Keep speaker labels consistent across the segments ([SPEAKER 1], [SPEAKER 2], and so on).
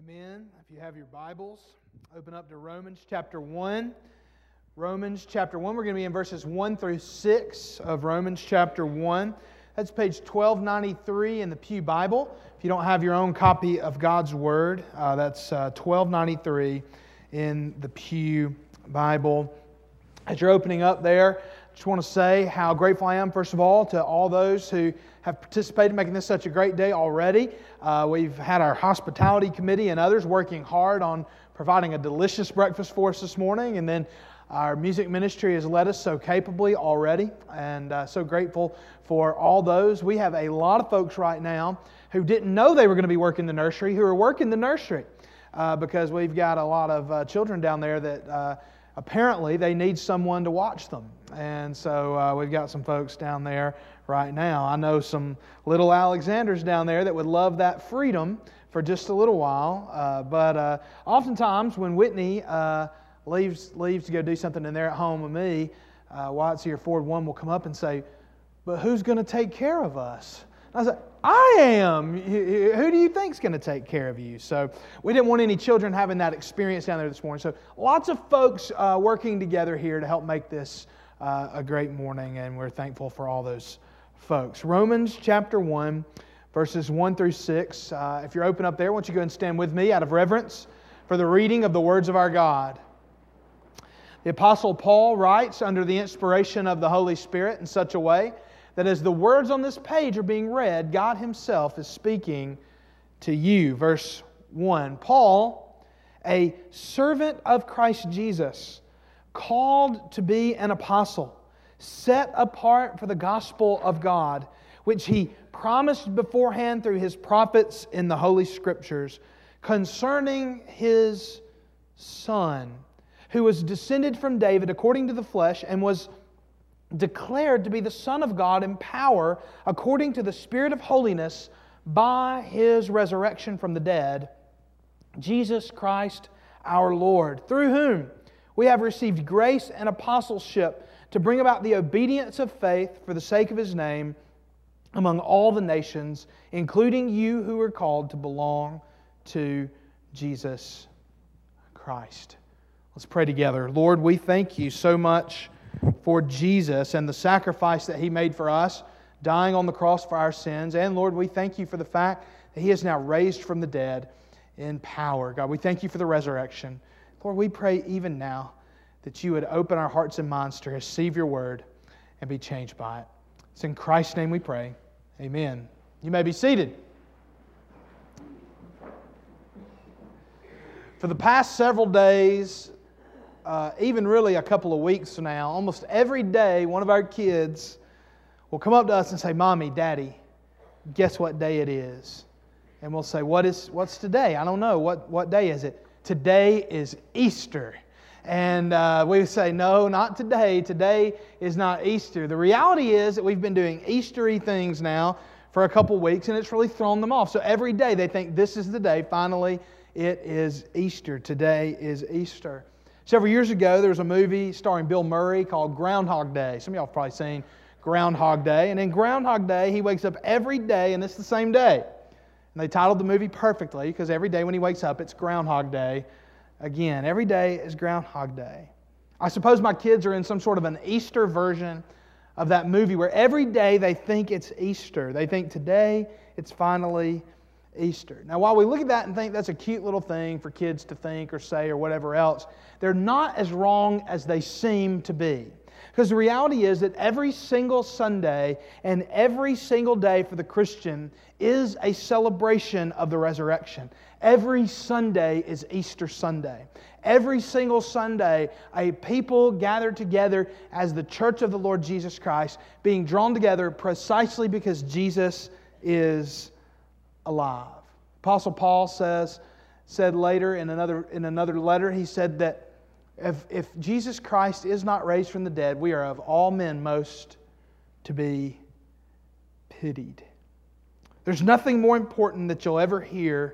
[SPEAKER 1] Amen. If you have your Bibles, open up to Romans chapter 1. Romans chapter 1, we're going to be in verses 1 through 6 of Romans chapter 1. That's page 1293 in the Pew Bible. If you don't have your own copy of God's Word, that's 1293 in the Pew Bible. As you're opening up there, I just want to say how grateful I am, first of all, to all those who have participated in making this such a great day already. We've had our hospitality committee and others working hard on providing a delicious breakfast for us this morning, and then our music ministry has led us so capably already, and so grateful for all those. We have a lot of folks right now who didn't know they were going to be working the nursery, who are working the nursery, because we've got a lot of children down there that apparently they need someone to watch them. And so we've got some folks down there right now. I know some little Alexanders down there that would love that freedom for just a little while. But oftentimes when Whitney leaves to go do something and they're at home with me, Watts here, Ford One will come up and say, "But who's going to take care of us?" And I said, "I am. Who do you think's going to take care of you?" So we didn't want any children having that experience down there this morning. So lots of folks working together here to help make this a great morning, and we're thankful for all those folks. Romans chapter 1, verses 1 through 6. If you're open up there, why don't you go and stand with me out of reverence for the reading of the words of our God. The Apostle Paul writes under the inspiration of the Holy Spirit in such a way that as the words on this page are being read, God Himself is speaking to you. Verse 1, Paul, a servant of Christ Jesus, called to be an apostle, set apart for the gospel of God, which He promised beforehand through His prophets in the Holy Scriptures, concerning His Son, who was descended from David according to the flesh, and was declared to be the Son of God in power according to the Spirit of holiness by His resurrection from the dead, Jesus Christ our Lord, through whom we have received grace and apostleship to bring about the obedience of faith for the sake of His name among all the nations, including you who are called to belong to Jesus Christ. Let's pray together. Lord, we thank You so much for Jesus and the sacrifice that He made for us, dying on the cross for our sins. And Lord, we thank You for the fact that He is now raised from the dead in power. God, we thank You for the resurrection. Lord, we pray even now that You would open our hearts and minds to receive Your word and be changed by it. It's in Christ's name we pray. Amen. You may be seated. For the past several days, even really a couple of weeks now, almost every day one of our kids will come up to us and say, "Mommy, Daddy, guess what day it is?" And we'll say, "What's today?" "I don't know. What day is it?" "Today is Easter." And we say, "No, not today. Today is not Easter." The reality is that we've been doing Eastery things now for a couple weeks, and it's really thrown them off. So every day they think this is the day. Finally, it is Easter. Today is Easter. Several years ago, there was a movie starring Bill Murray called Groundhog Day. Some of y'all have probably seen Groundhog Day. And in Groundhog Day, he wakes up every day, and it's the same day. And they titled the movie perfectly, because every day when he wakes up, it's Groundhog Day. Again, every day is Groundhog Day. I suppose my kids are in some sort of an Easter version of that movie where every day they think it's Easter. They think today it's finally Easter. Now, while we look at that and think that's a cute little thing for kids to think or say or whatever else, they're not as wrong as they seem to be. Because the reality is that every single Sunday and every single day for the Christian is a celebration of the resurrection. Every Sunday is Easter Sunday. Every single Sunday, a people gather together as the church of the Lord Jesus Christ, being drawn together precisely because Jesus is alive. Apostle Paul said later in another letter, he said that if Jesus Christ is not raised from the dead, we are of all men most to be pitied. There's nothing more important that you'll ever hear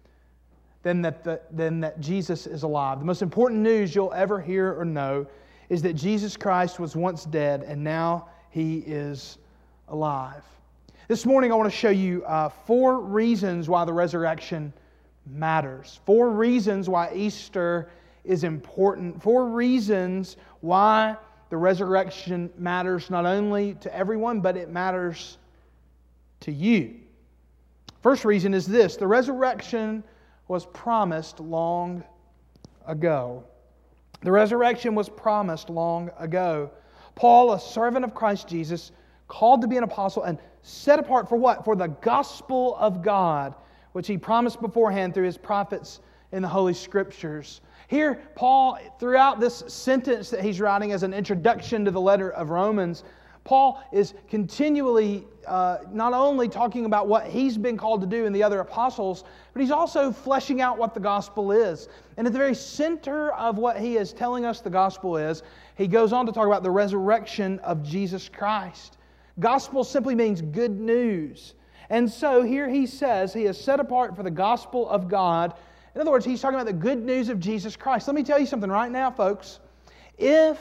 [SPEAKER 1] than that Jesus is alive. The most important news you'll ever hear or know is that Jesus Christ was once dead and now He is alive. This morning I want to show you 4 reasons why the resurrection matters. 4 reasons why Easter is important. 4 reasons why the resurrection matters not only to everyone, but it matters to you. First reason is this: the resurrection was promised long ago. The resurrection was promised long ago. Paul, a servant of Christ Jesus, called to be an apostle and set apart for what? For the gospel of God, which he promised beforehand through his prophets in the Holy Scriptures. Here, Paul, throughout this sentence that he's writing as an introduction to the letter of Romans, Paul is continually not only talking about what he's been called to do in the other apostles, but he's also fleshing out what the gospel is. And at the very center of what he is telling us the gospel is, he goes on to talk about the resurrection of Jesus Christ. Gospel simply means good news. And so here he says he is set apart for the gospel of God. In other words, he's talking about the good news of Jesus Christ. Let me tell you something right now, folks. If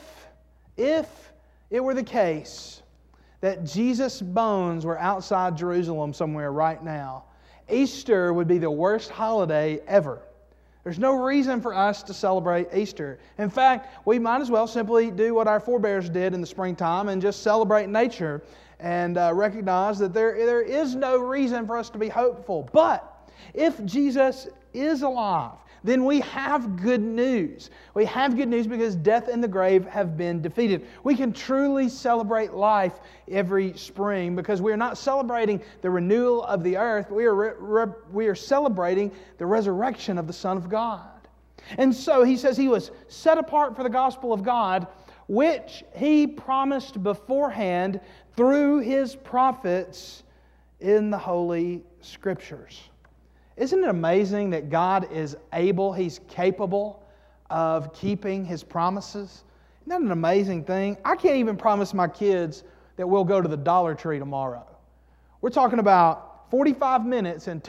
[SPEAKER 1] it were the case that Jesus' bones were outside Jerusalem somewhere right now, Easter would be the worst holiday ever. There's no reason for us to celebrate Easter. In fact, we might as well simply do what our forebears did in the springtime and just celebrate nature and recognize that there is no reason for us to be hopeful. But if Jesus is alive, then we have good news. We have good news because death and the grave have been defeated. We can truly celebrate life every spring because we are not celebrating the renewal of the earth. We are celebrating the resurrection of the Son of God. And so he says he was set apart for the gospel of God, which he promised beforehand through his prophets in the Holy Scriptures. Isn't it amazing that God is able, He's capable of keeping His promises? Isn't that an amazing thing? I can't even promise my kids that we'll go to the Dollar Tree tomorrow. We're talking about 45 minutes and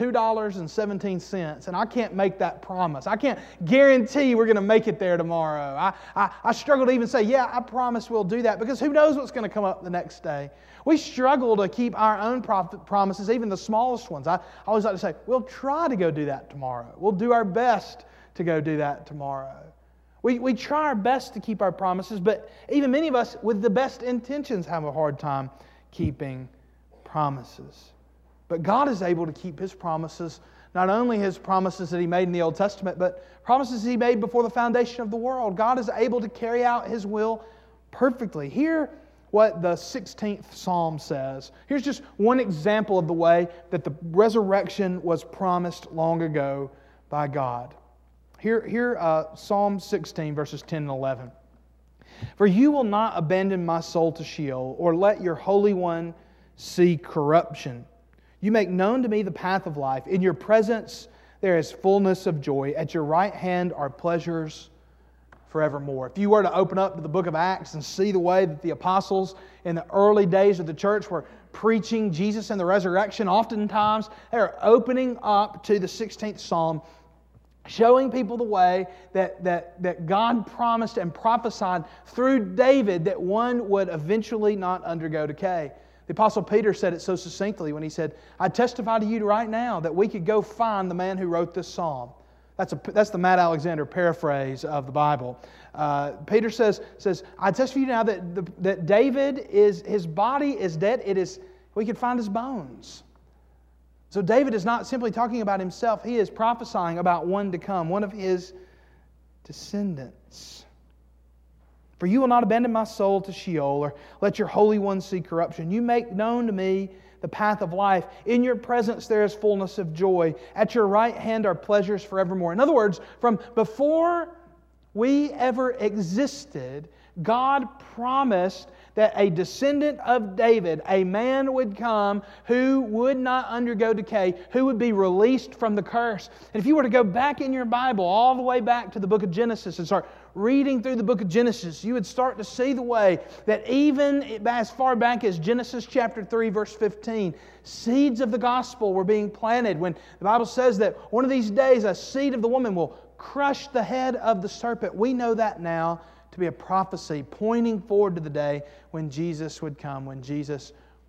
[SPEAKER 1] $2.17, and I can't make that promise. I can't guarantee we're going to make it there tomorrow. I struggle to even say, yeah, I promise we'll do that, because who knows what's going to come up the next day. We struggle to keep our own promises, even the smallest ones. I always like to say, we'll try to go do that tomorrow. We'll do our best to go do that tomorrow. We try our best to keep our promises, but even many of us with the best intentions have a hard time keeping promises. But God is able to keep His promises, not only His promises that He made in the Old Testament, but promises He made before the foundation of the world. God is able to carry out His will perfectly. Hear what the 16th Psalm says. Here's just one example of the way that the resurrection was promised long ago by God. Here, Psalm 16, verses 10 and 11. For you will not abandon my soul to Sheol, or let your Holy One see corruption. You make known to me the path of life. In your presence there is fullness of joy. At your right hand are pleasures forevermore. If you were to open up to the book of Acts and see the way that the apostles in the early days of the church were preaching Jesus and the resurrection, oftentimes they're opening up to the 16th Psalm, showing people the way that God promised and prophesied through David that one would eventually not undergo decay. The Apostle Peter said it so succinctly when he said, I testify to you right now that we could go find the man who wrote this psalm. That's the Matt Alexander paraphrase of the Bible. Peter says, I testify to you now that David, his body is dead. We could find his bones. So David is not simply talking about himself. He is prophesying about one to come, one of his descendants. For you will not abandon my soul to Sheol, or let your Holy One see corruption. You make known to me the path of life. In your presence there is fullness of joy. At your right hand are pleasures forevermore. In other words, from before we ever existed, God promised that a descendant of David, a man would come who would not undergo decay, who would be released from the curse. And if you were to go back in your Bible, all the way back to the book of Genesis and start reading through the book of Genesis, you would start to see the way that even as far back as Genesis chapter 3, verse 15, seeds of the gospel were being planted. When the Bible says that one of these days a seed of the woman will crush the head of the serpent, we know that now to be a prophecy pointing forward to the day when Jesus would come, when Jesus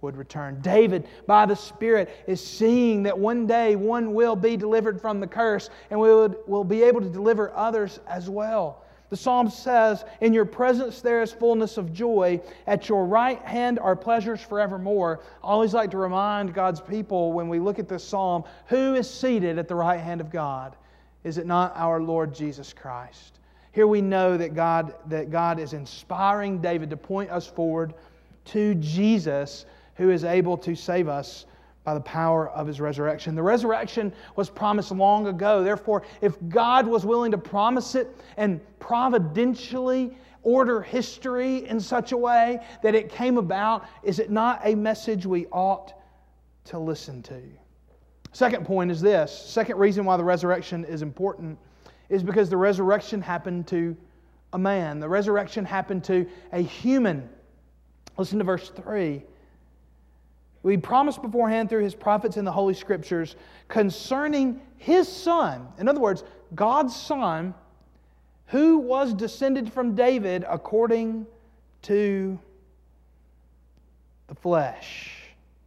[SPEAKER 1] would return. David, by the Spirit, is seeing that one day one will be delivered from the curse, and will be able to deliver others as well. The Psalm says, "In your presence there is fullness of joy. At your right hand are pleasures forevermore." I always like to remind God's people when we look at this Psalm, who is seated at the right hand of God? Is it not our Lord Jesus Christ? Here we know that God is inspiring David to point us forward to Jesus, who is able to save us by the power of His resurrection. The resurrection was promised long ago. Therefore, if God was willing to promise it and providentially order history in such a way that it came about, is it not a message we ought to listen to? Second point is this. Second reason why the resurrection is important is because the resurrection happened to a man. The resurrection happened to a human. Listen to verse 3. We promised beforehand through His prophets in the Holy Scriptures concerning His Son. In other words, God's Son, who was descended from David according to the flesh.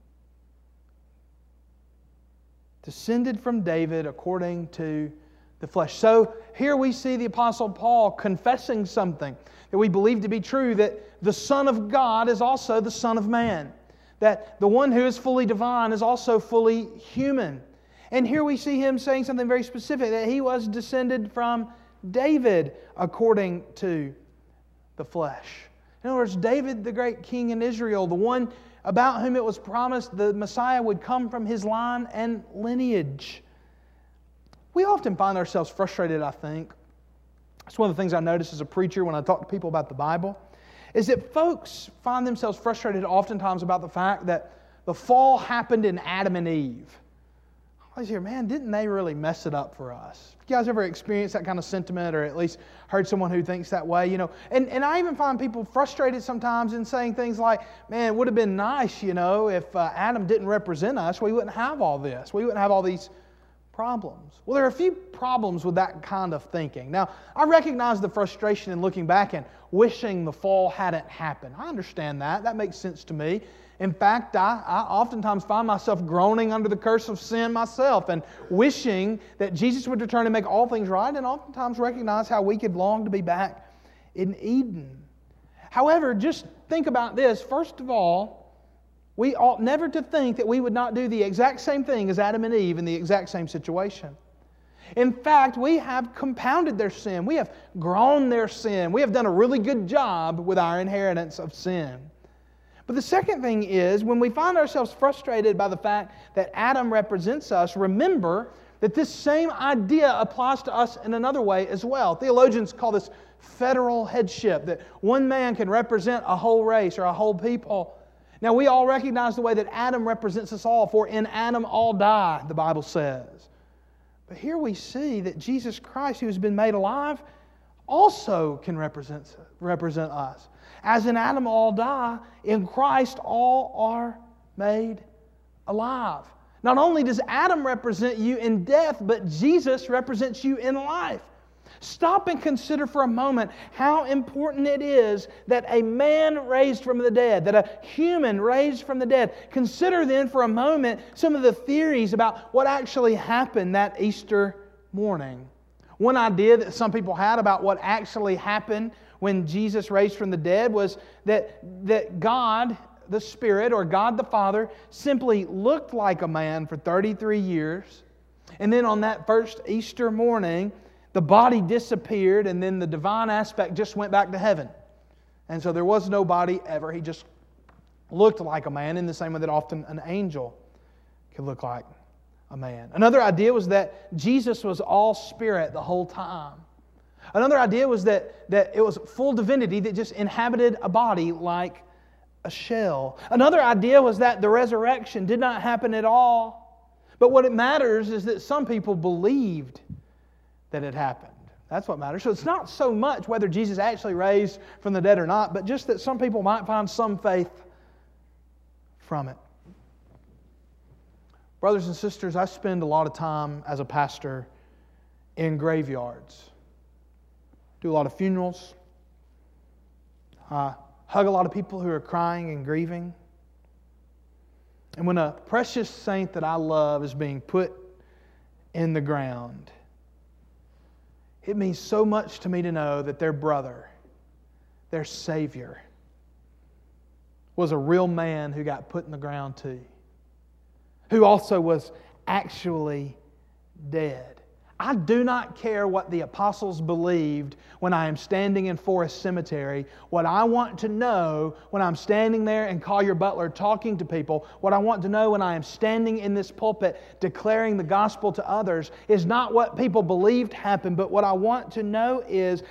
[SPEAKER 1] Descended from David according to the flesh. So here we see the Apostle Paul confessing something that we believe to be true, that the Son of God is also the Son of Man. That the one who is fully divine is also fully human. And here we see him saying something very specific, that he was descended from David according to the flesh. In other words, David, the great king in Israel, the one about whom it was promised the Messiah would come from his line and lineage. We often find ourselves frustrated, I think. It's one of the things I notice as a preacher when I talk to people about the Bible, is that folks find themselves frustrated oftentimes about the fact that the fall happened in Adam and Eve. I always hear, man, didn't they really mess it up for us? You guys ever experienced that kind of sentiment, or at least heard someone who thinks that way? And I even find people frustrated sometimes in saying things like, man, it would have been nice, if Adam didn't represent us, we wouldn't have all this. We wouldn't have all these problems. Well, there are a few problems with that kind of thinking. Now, I recognize the frustration in looking back and wishing the fall hadn't happened. I understand that. That makes sense to me. In fact, I oftentimes find myself groaning under the curse of sin myself and wishing that Jesus would return and make all things right, and oftentimes recognize how we could long to be back in Eden. However, just think about this. First of all, we ought never to think that we would not do the exact same thing as Adam and Eve in the exact same situation. In fact, we have compounded their sin. We have grown their sin. We have done a really good job with our inheritance of sin. But the second thing is, when we find ourselves frustrated by the fact that Adam represents us, remember that this same idea applies to us in another way as well. Theologians call this federal headship, that one man can represent a whole race or a whole people. Now, we all recognize the way that Adam represents us all, for in Adam all die, the Bible says. But here we see that Jesus Christ, who has been made alive, also can represent us. As in Adam all die, in Christ all are made alive. Not only does Adam represent you in death, but Jesus represents you in life. Stop and consider for a moment how important it is that a man raised from the dead, that a human raised from the dead. Consider then for a moment some of the theories about what actually happened that Easter morning. One idea that some people had about what actually happened when Jesus raised from the dead was that God, the Spirit, or God the Father, simply looked like a man for 33 years. And then on that first Easter morning, the body disappeared, and then the divine aspect just went back to heaven. And so there was no body ever. He just looked like a man in the same way that often an angel could look like a man. Another idea was that Jesus was all spirit the whole time. Another idea was that it was full divinity that just inhabited a body like a shell. Another idea was that the resurrection did not happen at all. But what it matters is that some people believed that it happened. That's what matters. So it's not so much whether Jesus actually raised from the dead or not, but just that some people might find some faith from it. Brothers and sisters, I spend a lot of time as a pastor in graveyards. Do a lot of funerals. I hug a lot of people who are crying and grieving. And when a precious saint that I love is being put in the ground, it means so much to me to know that their brother, their Savior, was a real man who got put in the ground too, who also was actually dead. I do not care what the apostles believed when I am standing in Forest Cemetery. What I want to know when I'm standing there in Collier Butler talking to people, what I want to know when I am standing in this pulpit declaring the gospel to others is not what people believed happened, but what I want to know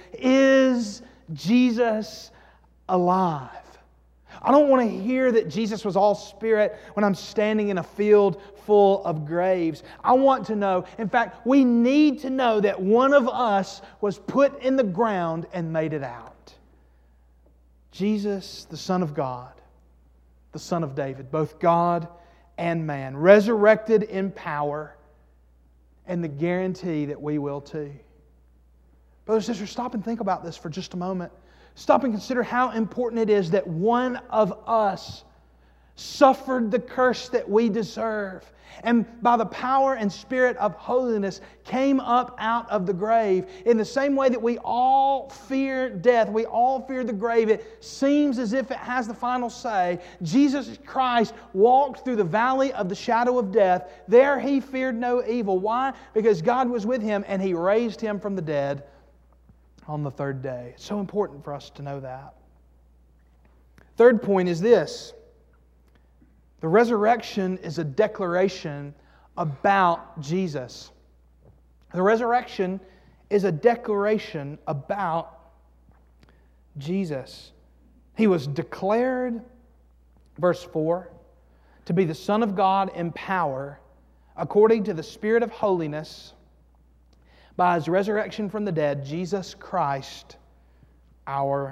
[SPEAKER 1] is Jesus alive? I don't want to hear that Jesus was all spirit when I'm standing in a field full of graves. I want to know, in fact, we need to know that one of us was put in the ground and made it out. Jesus, the Son of God, the Son of David, both God and man, resurrected in power, and the guarantee that we will too. Brothers and sisters, stop and think about this for just a moment. Stop and consider how important it is that one of us suffered the curse that we deserve, and by the power and Spirit of holiness came up out of the grave. In the same way that we all fear death, we all fear the grave, it seems as if it has the final say. Jesus Christ walked through the valley of the shadow of death. There He feared no evil. Why? Because God was with Him and He raised Him from the dead on the third day. It's so important for us to know that. Third point is this. The resurrection is a declaration about Jesus. The resurrection is a declaration about Jesus. He was declared, verse 4, to be the Son of God in power, according to the Spirit of holiness, by His resurrection from the dead, Jesus Christ, our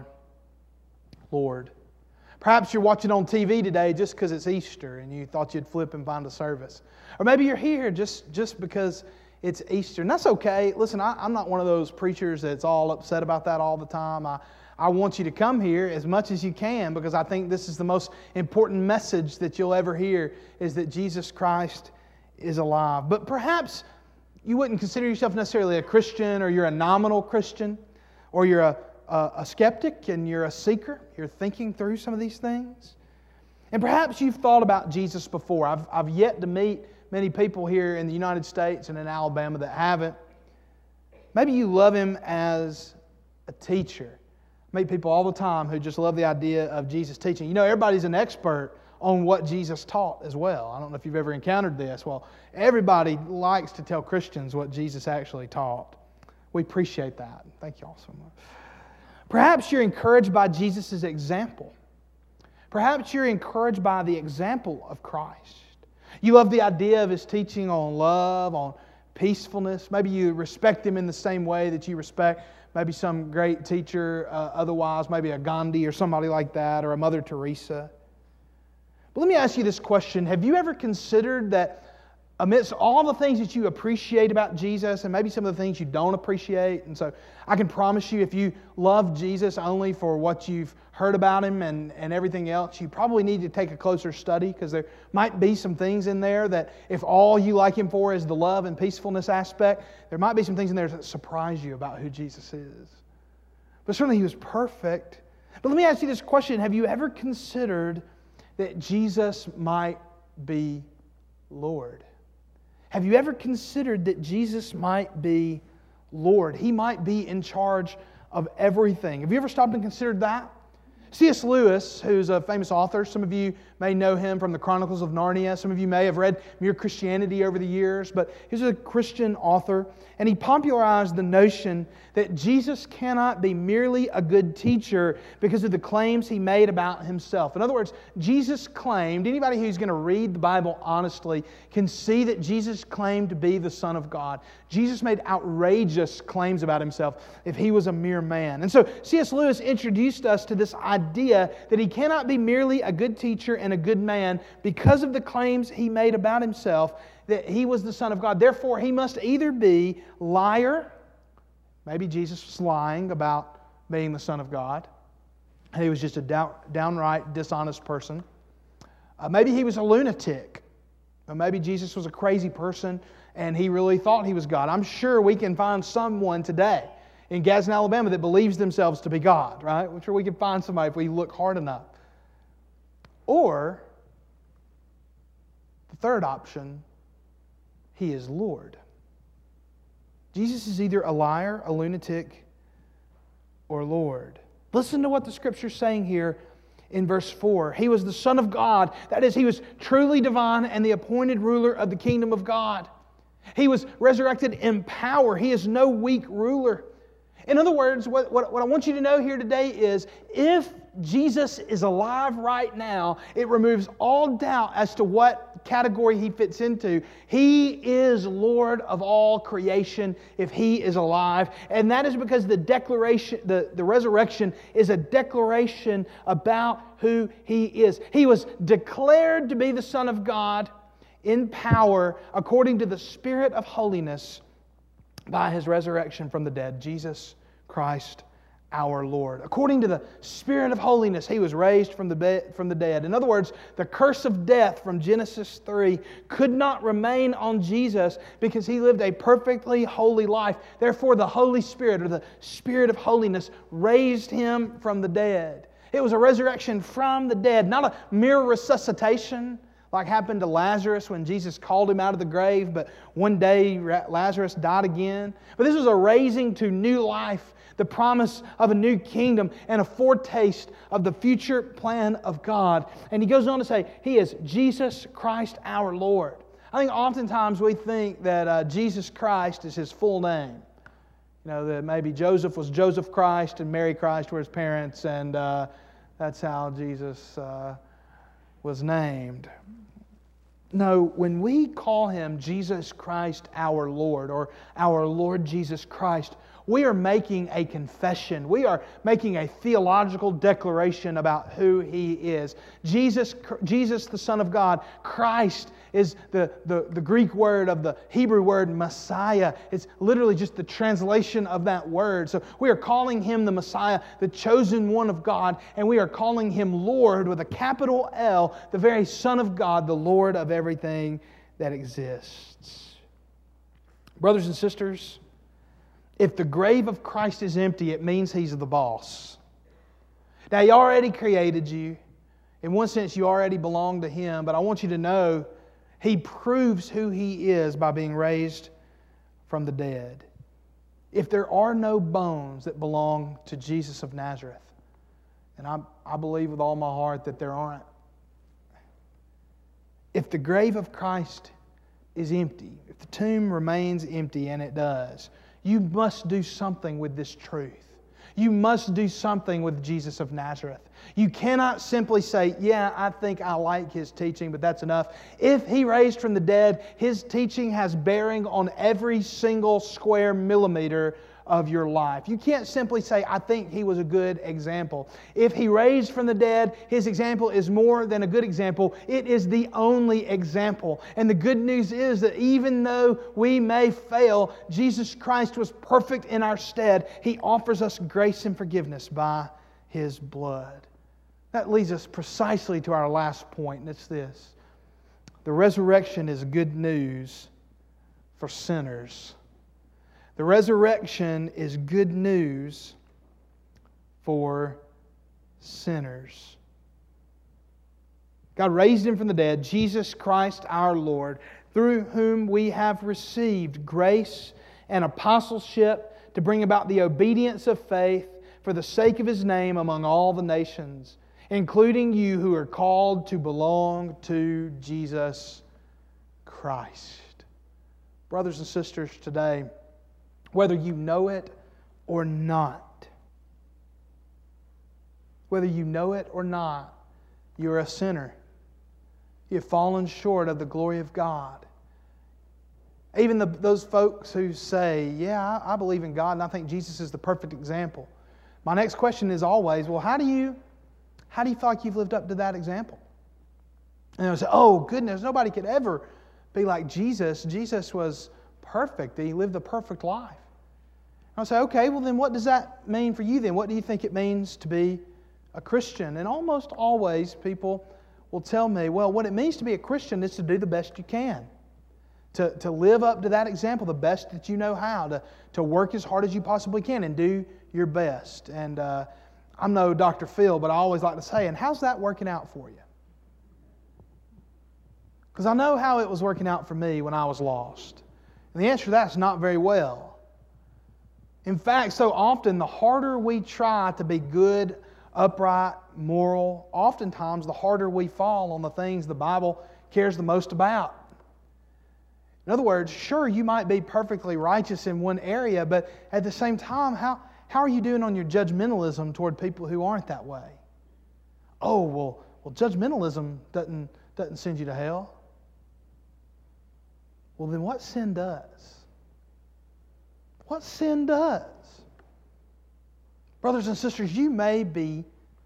[SPEAKER 1] Lord. Perhaps you're watching on TV today just because it's Easter and you thought you'd flip and find a service. Or maybe you're here just because it's Easter. And that's okay. Listen, I'm not one of those preachers that's all upset about that all the time. I want you to come here as much as you can because I think this is the most important message that you'll ever hear is that Jesus Christ is alive. But perhaps you wouldn't consider yourself necessarily a Christian, or you're a nominal Christian, or you're a skeptic and you're a seeker. You're thinking through some of these things. And perhaps you've thought about Jesus before. I've yet to meet many people here in the United States and in Alabama that haven't. Maybe you love Him as a teacher. I meet people all the time who just love the idea of Jesus teaching. You know, everybody's an expert on what Jesus taught as well. I don't know if you've ever encountered this. Well, everybody likes to tell Christians what Jesus actually taught. We appreciate that. Thank you all so much. Perhaps you're encouraged by Jesus' example. Perhaps you're encouraged by the example of Christ. You love the idea of His teaching on love, on peacefulness. Maybe you respect Him in the same way that you respect maybe some great teacher otherwise, maybe a Gandhi or somebody like that, or a Mother Teresa. But let me ask you this question. Have you ever considered that amidst all the things that you appreciate about Jesus and maybe some of the things you don't appreciate, and so I can promise you if you love Jesus only for what you've heard about Him and everything else, you probably need to take a closer study because there might be some things in there that if all you like Him for is the love and peacefulness aspect, there might be some things in there that surprise you about who Jesus is. But certainly He was perfect. But let me ask you this question. Have you ever considered that Jesus might be Lord? Have you ever considered that Jesus might be Lord? He might be in charge of everything. Have you ever stopped and considered that? C.S. Lewis, who's a famous author, some of you may know him from the Chronicles of Narnia. Some of you may have read Mere Christianity over the years, but he's a Christian author, and he popularized the notion that Jesus cannot be merely a good teacher because of the claims He made about Himself. In other words, Jesus claimed, anybody who's going to read the Bible honestly can see that Jesus claimed to be the Son of God. Jesus made outrageous claims about Himself if He was a mere man. And so C.S. Lewis introduced us to this idea that He cannot be merely a good teacher and a good man because of the claims He made about Himself that He was the Son of God. Therefore, He must either be liar, maybe Jesus was lying about being the Son of God, He was just a downright dishonest person, Maybe he was a lunatic. Or maybe Jesus was a crazy person and he really thought he was God. I'm sure we can find someone today in Gadsden, Alabama that believes themselves to be God, right? I'm sure we can find somebody if we look hard enough. Or, the third option, He is Lord. Jesus is either a liar, a lunatic, or Lord. Listen to what the Scripture's saying here in verse 4. He was the Son of God. That is, He was truly divine and the appointed ruler of the kingdom of God. He was resurrected in power. He is no weak ruler. In other words, what I want you to know here today is, if Jesus is alive right now, it removes all doubt as to what category He fits into. He is Lord of all creation if He is alive. And that is because the declaration, the resurrection is a declaration about who He is. He was declared to be the Son of God in power according to the Spirit of holiness by His resurrection from the dead, Jesus Christ our Lord. According to the Spirit of holiness, He was raised from the dead. In other words, the curse of death from Genesis 3 could not remain on Jesus because He lived a perfectly holy life. Therefore, the Holy Spirit, or the Spirit of holiness, raised Him from the dead. It was a resurrection from the dead, not a mere resuscitation like happened to Lazarus when Jesus called him out of the grave, but one day Lazarus died again. But this was a raising to new life, the promise of a new kingdom, and a foretaste of the future plan of God. And he goes on to say, He is Jesus Christ our Lord. I think oftentimes we think that Jesus Christ is His full name. You know, that maybe Joseph was Joseph Christ and Mary Christ were his parents, and that's how Jesus was named. No, when we call Him Jesus Christ our Lord, or our Lord Jesus Christ, we are making a confession. We are making a theological declaration about who He is. Jesus, the Son of God. Christ is the Greek word of the Hebrew word Messiah. It's literally just the translation of that word. So we are calling Him the Messiah, the chosen one of God, and we are calling Him Lord with a capital L, the very Son of God, the Lord of everything that exists. Brothers and sisters, if the grave of Christ is empty, it means He's the boss. Now, He already created you. In one sense, you already belong to Him. But I want you to know, He proves who He is by being raised from the dead. If there are no bones that belong to Jesus of Nazareth, and I believe with all my heart that there aren't, if the grave of Christ is empty, if the tomb remains empty, and it does, you must do something with this truth. You must do something with Jesus of Nazareth. You cannot simply say, yeah, I think I like His teaching, but that's enough. If He raised from the dead, His teaching has bearing on every single square millimeter of your life. You can't simply say, I think He was a good example. If He raised from the dead, His example is more than a good example. It is the only example. And the good news is that even though we may fail, Jesus Christ was perfect in our stead. He offers us grace and forgiveness by His blood. That leads us precisely to our last point, and it's this. The resurrection is good news for sinners. The resurrection is good news for sinners. God raised Him from the dead, Jesus Christ our Lord, through whom we have received grace and apostleship to bring about the obedience of faith for the sake of His name among all the nations, including you who are called to belong to Jesus Christ. Brothers and sisters, today, whether you know it or not, whether you know it or not, you're a sinner. You've fallen short of the glory of God. Even those folks who say, yeah, I believe in God and I think Jesus is the perfect example. My next question is always, well, how do you feel like you've lived up to that example? And I say, oh goodness, nobody could ever be like Jesus. Jesus was perfect. He lived a perfect life. I'll say, okay, well then what does that mean for you then? What do you think it means to be a Christian? And almost always people will tell me, well, what it means to be a Christian is to do the best you can. To live up to that example the best that you know how. To work as hard as you possibly can and do your best. And I'm no Dr. Phil, but I always like to say, and how's that working out for you? Because I know how it was working out for me when I was lost. And the answer to that is not very well. In fact, so often the harder we try to be good, upright, moral, oftentimes the harder we fall on the things the Bible cares the most about. In other words, sure, you might be perfectly righteous in one area, but at the same time, how are you doing on your judgmentalism toward people who aren't that way? Oh, well, judgmentalism doesn't send you to hell. Well, then what sin does? What sin does? Brothers and sisters, you may be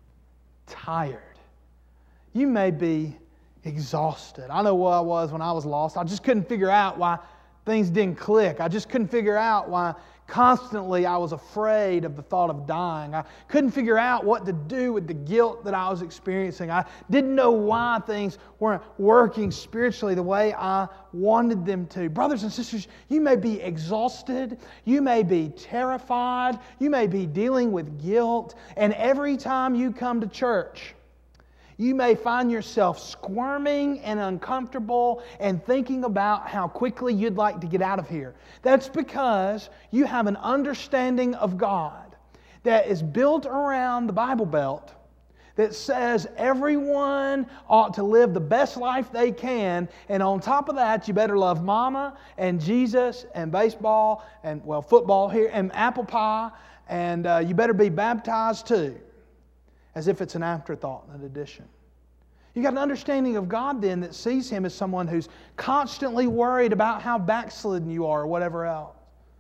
[SPEAKER 1] tired. You may be exhausted. I know what I was when I was lost. I just couldn't figure out why things didn't click. I just couldn't figure out why constantly I was afraid of the thought of dying. I couldn't figure out what to do with the guilt that I was experiencing. I didn't know why things weren't working spiritually the way I wanted them to. Brothers and sisters, you may be exhausted. You may be terrified. You may be dealing with guilt. And every time you come to church, you may find yourself squirming and uncomfortable and thinking about how quickly you'd like to get out of here. That's because you have an understanding of God that is built around the Bible Belt that says everyone ought to live the best life they can, and on top of that, you better love Mama and Jesus and baseball and, well, football here and apple pie, and you better be baptized too. As if it's an afterthought, an addition. You've got an understanding of God then that sees Him as someone who's constantly worried about how backslidden you are or whatever else.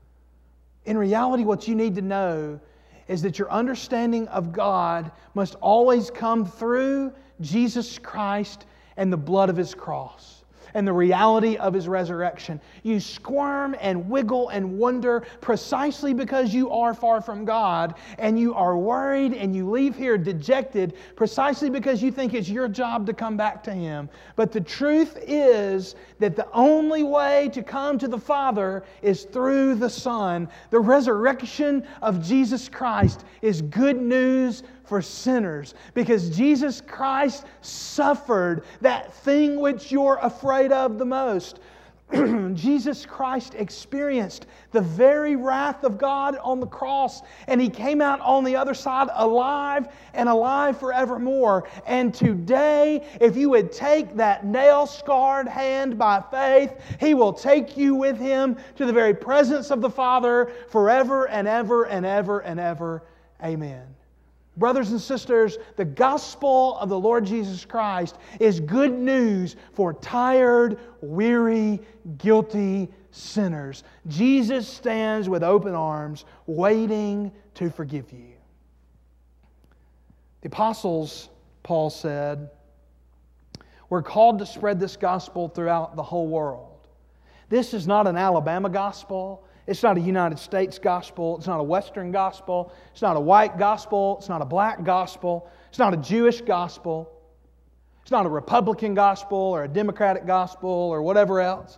[SPEAKER 1] In reality, what you need to know is that your understanding of God must always come through Jesus Christ and the blood of His cross and the reality of His resurrection. You squirm and wiggle and wonder precisely because you are far from God, and you are worried and you leave here dejected precisely because you think it's your job to come back to Him. But the truth is that the only way to come to the Father is through the Son. The resurrection of Jesus Christ is good news for sinners, because Jesus Christ suffered that thing which you're afraid of the most. Jesus Christ experienced the very wrath of God on the cross, and He came out on the other side alive and alive forevermore. And today, if you would take that nail-scarred hand by faith, He will take you with Him to the very presence of the Father forever and ever and ever and ever. Amen. Brothers and sisters, the gospel of the Lord Jesus Christ is good news for tired, weary, guilty sinners. Jesus stands with open arms, waiting to forgive you. The apostles, Paul said, were called to spread this gospel throughout the whole world. This is not an Alabama gospel. It's not a United States gospel. It's not a Western gospel. It's not a white gospel. It's not a black gospel. It's not a Jewish gospel. It's not a Republican gospel or a Democratic gospel or whatever else.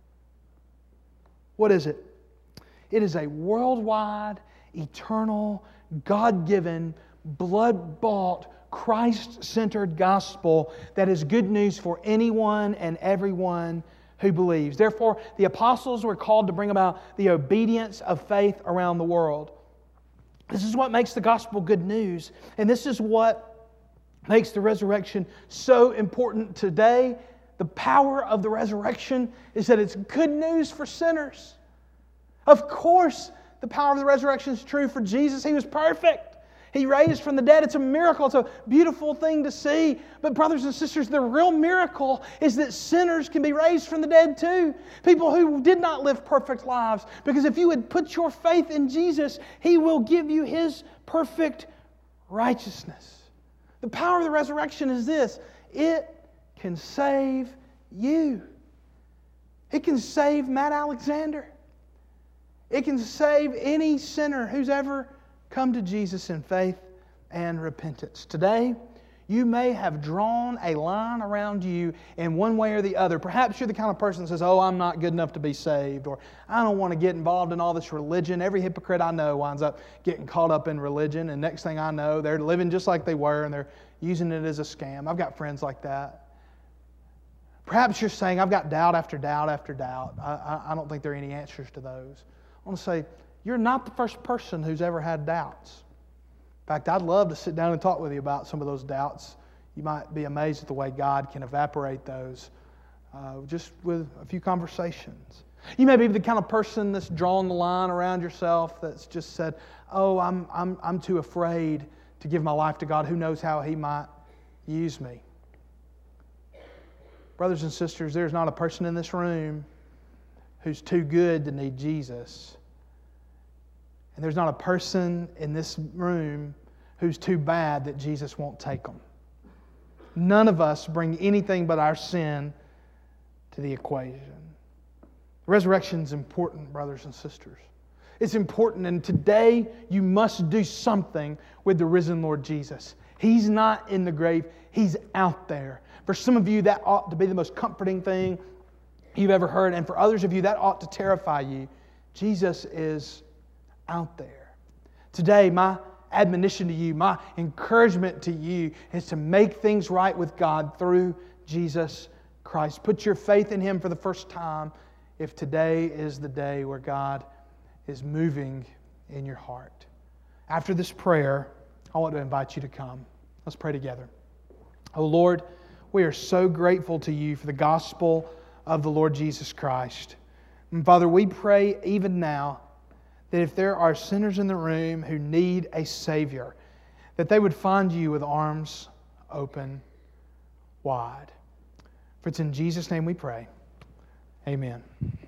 [SPEAKER 1] What is it? It is a worldwide, eternal, God-given, blood-bought, Christ-centered gospel that is good news for anyone and everyone who believes. Therefore, the apostles were called to bring about the obedience of faith around the world. This is what makes the gospel good news, and this is what makes the resurrection so important today. The power of the resurrection is that it's good news for sinners. Of course, the power of the resurrection is true for Jesus. He was perfect. He raised from the dead. It's a miracle. It's a beautiful thing to see. But brothers and sisters, the real miracle is that sinners can be raised from the dead too. People who did not live perfect lives. Because if you would put your faith in Jesus, He will give you His perfect righteousness. The power of the resurrection is this: it can save you. It can save Matt Alexander. It can save any sinner who's ever come to Jesus in faith and repentance. Today, You may have drawn a line around you in one way or the other. Perhaps you're the kind of person that says, oh, I'm not good enough to be saved, or I don't want to get involved in all this religion. Every hypocrite I know winds up getting caught up in religion, and next thing I know, they're living just like they were, and they're using it as a scam. I've got friends like that. Perhaps you're saying, I've got doubt after doubt after doubt. I don't think there are any answers to those. I want to say, you're not the first person who's ever had doubts. In fact, I'd love to sit down and talk with you about some of those doubts. You might be amazed at the way God can evaporate those just with a few conversations. You may be the kind of person that's drawn the line around yourself that's just said, oh, I'm too afraid to give my life to God. Who knows how He might use me? Brothers and sisters, there's not a person in this room who's too good to need Jesus. And there's not a person in this room who's too bad that Jesus won't take them. None of us bring anything but our sin to the equation. Resurrection is important, brothers and sisters. It's important, and today you must do something with the risen Lord Jesus. He's not in the grave. He's out there. For some of you, that ought to be the most comforting thing you've ever heard. And for others of you, that ought to terrify you. Jesus is out there. Today, my admonition to you, my encouragement to you is to make things right with God through Jesus Christ. Put your faith in Him for the first time if today is the day where God is moving in your heart. After this prayer, I want to invite you to come. Let's pray together. Oh Lord, we are so grateful to You for the gospel of the Lord Jesus Christ. And Father, we pray even now that if there are sinners in the room who need a Savior, that they would find You with arms open wide. For it's in Jesus' name we pray. Amen.